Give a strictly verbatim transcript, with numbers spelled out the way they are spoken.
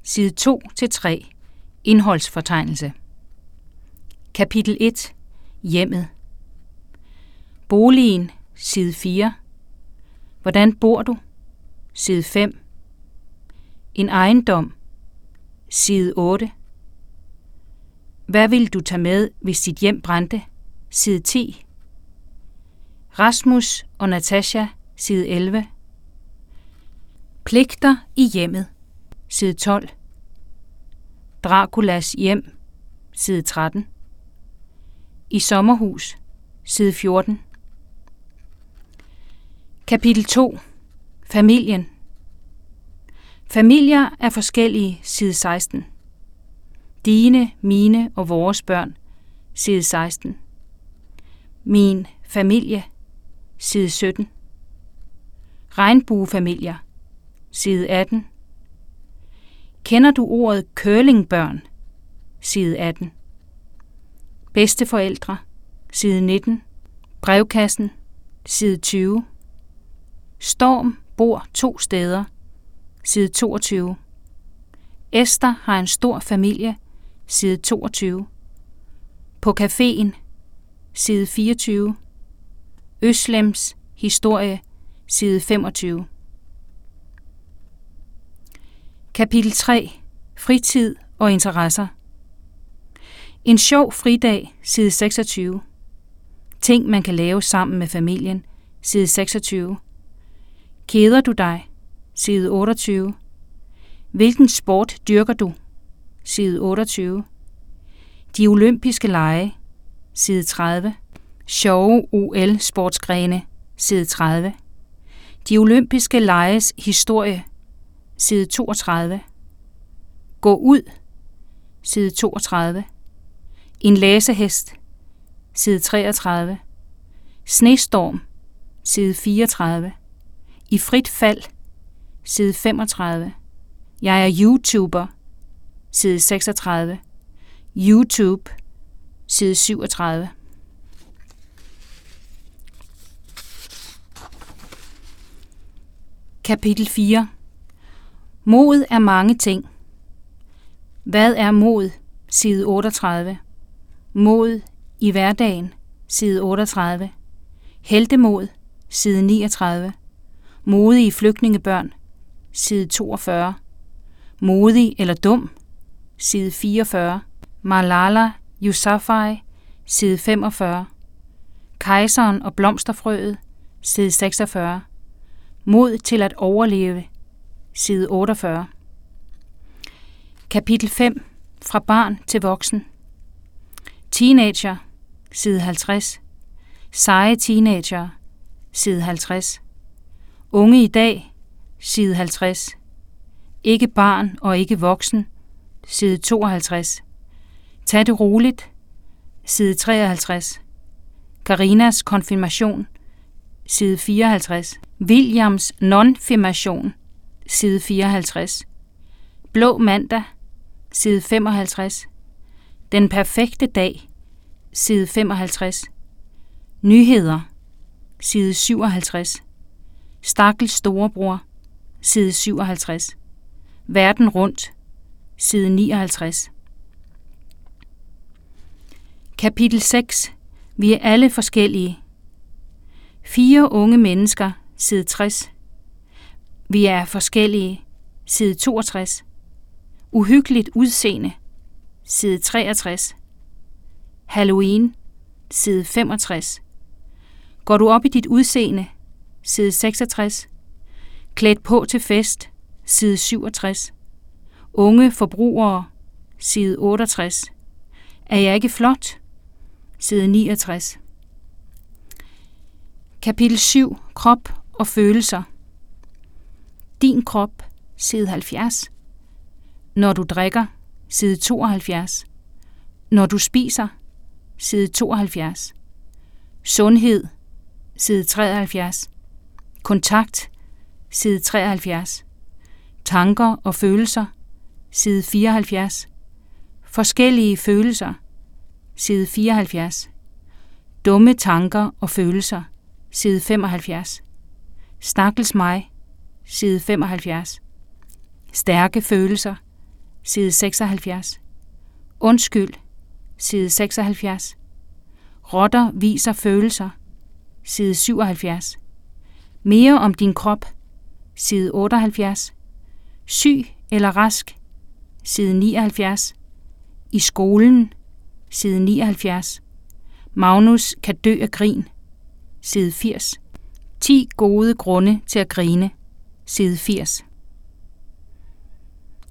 side to til tre. Indholdsfortegnelse. Kapitel et. Hjemmet. Boligen, side fire. Hvordan bor du? Side fem. En ejendom, side otte. Hvad vil du tage med, hvis dit hjem brændte? Side ti. Rasmus og Natasha, side elleve. Pligter i hjemmet, side tolv. Draculas hjem, side tretten. I sommerhus, side fjorten. Kapitel to. Familien. Familier er forskellige, side seksten. Dine, mine og vores børn, side seksten. Min familie, side sytten. Regnbuefamilier, side atten. Kender du ordet curlingbørn? Side atten. Bedsteforældre, side nitten. Brevkassen, side tyve. Storm bor to steder, side toogtyve. Esther har en stor familie, side toogtyve. På caféen, side fireogtyve. Øslems historie, side femogtyve. Kapitel tre. Fritid og interesser. En sjov fridag, side seksogtyve. Ting man kan lave sammen med familien, side seksogtyve. Keder du dig? Side otteogtyve. Hvilken sport dyrker du? Side otteogtyve. De olympiske lege, side tredive. Sjove O L-sportsgrene, side tredive. De olympiske leges historie, side toogtredive. Gå ud, side toogtredive. En læsehest, side treogtredive. Snestorm, side fireogtredive. I frit fald, side femogtredive. Jeg er YouTuber, side seksogtredive. YouTube, side syvogtredive. Kapitel fire. Mod er mange ting. Hvad er mod? Side otteogtredive. Mod i hverdagen, side otteogtredive. Heltemod, side niogtredive. Modige flygtningebørn, side toogfyrre. Modig eller dum, side fireogfyrre. Malala Yousafzai, side femogfyrre. Kejseren og blomsterfrøet, side seksogfyrre. Mod til at overleve, side otteogfyrre. Kapitel fem. Fra barn til voksen. Teenager, side halvtreds. Seje teenager, side halvtreds. Unge i dag, side halvtreds. Ikke barn og ikke voksen, side tooghalvtreds. Tag det roligt, side treoghalvtreds. Karinas konfirmation, side fireoghalvtreds. Williams nonfirmation, side fireoghalvtreds. Blå mandag, side femoghalvtreds. Den perfekte dag, side femoghalvtreds. Nyheder, side syvoghalvtreds. Stakkels storebror, side syvoghalvtreds. Verden rundt, side nioghalvtreds. Kapitel seks. Vi er alle forskellige. Fire unge mennesker, side tres. Vi er forskellige, side toogtres. Uhyggeligt udseende, side treogtres. Halloween, side femogtres. Går du op i dit udseende, side seksogtres. Klædt på til fest, side syvogtres. Unge forbrugere, side otteogtres. Er jeg ikke flot? Side niogtres. Kapitel syv. Krop og følelser. Din krop, side halvfjerds. Når du drikker, side tooghalvfjerds. Når du spiser, side tooghalvfjerds. Sundhed, side treoghalvfjerds. Kontakt, side treoghalvfjerds. Tanker og følelser, side fireoghalvfjerds. Forskellige følelser, side fireoghalvfjerds. Dumme tanker og følelser, side femoghalvfjerds. Stakkels mig, side femoghalvfjerds. Stærke følelser, side seksoghalvfjerds. Undskyld, side seksoghalvfjerds. Rotter viser følelser, side syvoghalvfjerds. Mere om din krop, side otteoghalvfjerds. Syg eller rask, side nioghalvfjerds. I skolen, side nioghalvfjerds. Magnus kan dø af grin, side firs. ti gode grunde til at grine, side firs.